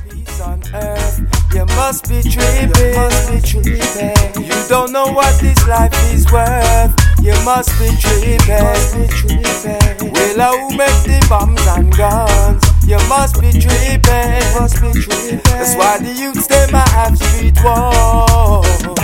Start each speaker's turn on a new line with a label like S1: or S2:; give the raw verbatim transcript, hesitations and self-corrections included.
S1: peace on earth. You must be tripping, you must be tripping. You don't know what this life is worth. You must be tripping, must be tripping. Well, who make the bombs and guns? You must be tripping, must be tripping. That's why the youths they might have street war.